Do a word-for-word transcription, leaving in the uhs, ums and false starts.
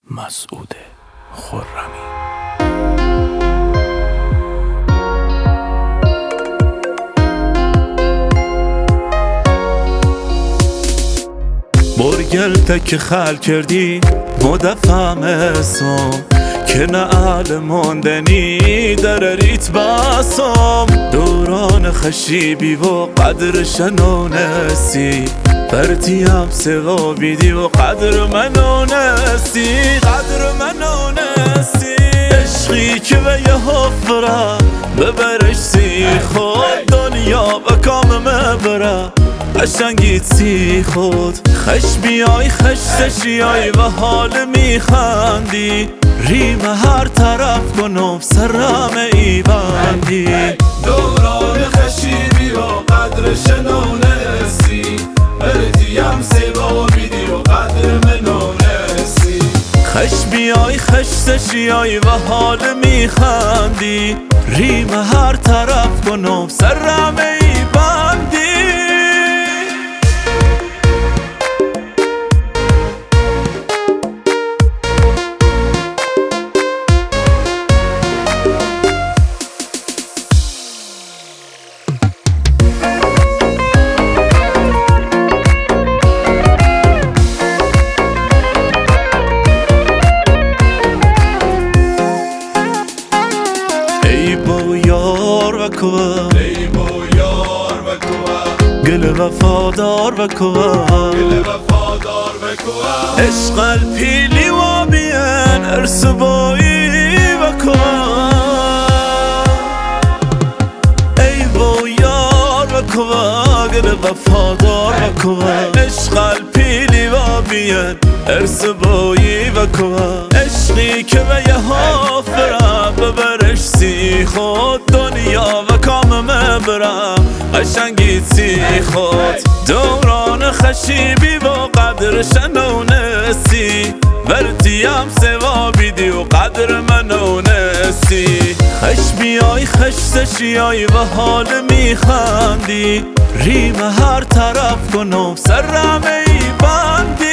مسعود خرمی. برگل تک خل کردی مدفعم اسم که نه اهل موندنی در ریت باسم دوران خشیبی و قدر شنونستی برتیم سوا بیدی و قدر منونستی قدر منونستی عشقی که به یه حفره ببرش سی خود دنیا و کام مبره قشنگیت سی خود خش بیای خش سشیای و حال میخندی ریم هر طرف کنم سرم ای بندی دوران خشیبی و قدر شنونستی بردیم سوا بیدی و قدر منونستی خش بیای خش سشیای و حال میخندی ریم هر طرف کنم سرم ای بندی ای بو یار و کوه گل وفادار و کوه گل وفادار و کوه عشق الپیلی و بیان ارس بایی و کوه ای بو یار و کوه گل وفادار و کوه عشق الپیلی و بیان ارس بایی و کوه عشقی که به یه حافره ببرش سی خود دنیا و کام مبرم قشنگیت سی خود دوران خشیبی و قدر شنونستی برتیم سوا بیدی و قدر منونستی خش بیای خش سشیای و حال میخندی ریم هر طرف کنم سرم ای بندی